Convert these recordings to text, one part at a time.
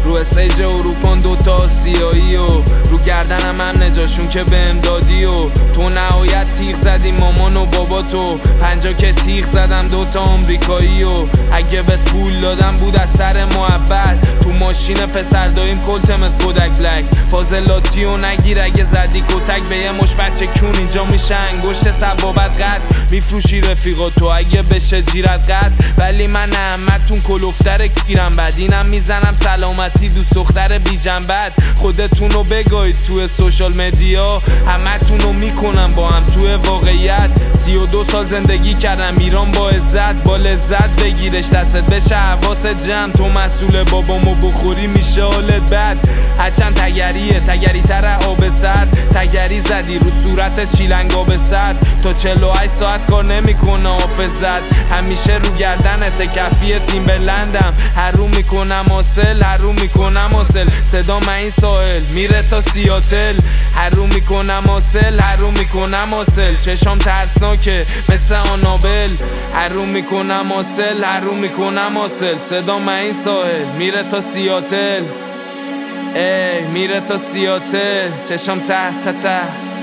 رو استیج اروپان دوتا آسیایی و رو گردنم هم نجاشون که بهم دادی و تو نهایت تیغ زدی مامان و بابا تو 50 که تیغ زدم دوتا آمریکایی و اگه بهت پول دادم بود از سر محبت تو ماشین پسر داییم کلتم از کودک بلک فاضلاتی و نگیر اگه زدی کتک به یه مش بچه کون اینجا میشه انگشت سبابت قد میفروشی رفیقا تو اگه بشه جیرت قد ولی من احمدتون کلوفتر کیرم بد اینم میزنم سلامتی دوست دختر بی جنبت خودتونو بگاید توی سوشال مدیا همتونو میکنم با هم توی واقعیت 32 سال زندگی کردم ایران با عزت با لذت بگیرش دستت بشه حواست جمع تو مسئول بابامو بخوری میشه حالت بد هرچند تگریه تگری تر آب سرد تگری زدی رو صورت چیلنگا به سر تا 48 ساعت کار نمیکنه حافظت همیشه رو گردنت کفی تیم بلندم هرو میکنم حاصل هرو میکنم حاصل صدا من این ساحل میره تا سیاتل هرو میکنم حاصل هرو میکنم حاصل چشام ترسناکه مثل آنابل هرو میکنم حاصل هرو میکنم حاصل صدا من این ساحل میره تا سیاتل میره تا سیاتل چشام ته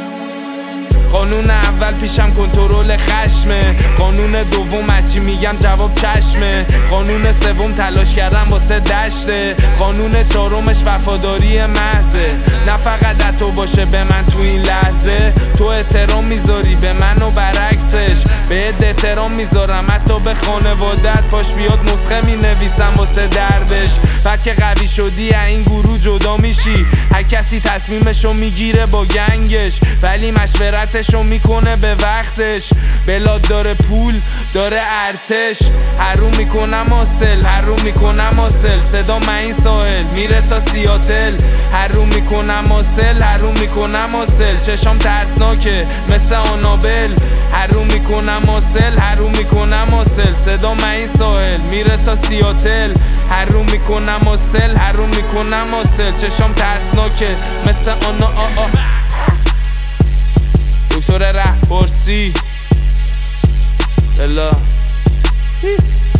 قانون اول پیشم کنترل خشمه قانون دوم هرچی میگم جواب چشمه قانون سوم تلاش کردم واسه دشته قانون چهارمش وفاداری محضه نه فقط حتی باشه به من تو این لحظه تو احترام میذاری به من و برعکسش بهت احترام میذارم حتی به خانوادت باش بیاد نسخه مینویسم واسه دردش بعد که قوی شدی این گروه جدا میشی هر کسی تصمیمشو میگیره با گنگش ولی مشورتشو میکنه به وقتش بلاد داره پول داره ارتش هرو میکنم حاصل هرو میکنم حاصل صدا من این ساحل میره تا سیاتل هرو میکنم حاصل هرو میکنم حاصل چشام ترسناکه مثل آنابل هرو میکنم حاصل هرو میکنم حاصل صدا من این ساحل میره تا سیاتل هرو میکنم حاصل هرو میکنم حاصل چشام ترسناکه مثل دکتر رهپرسی بلا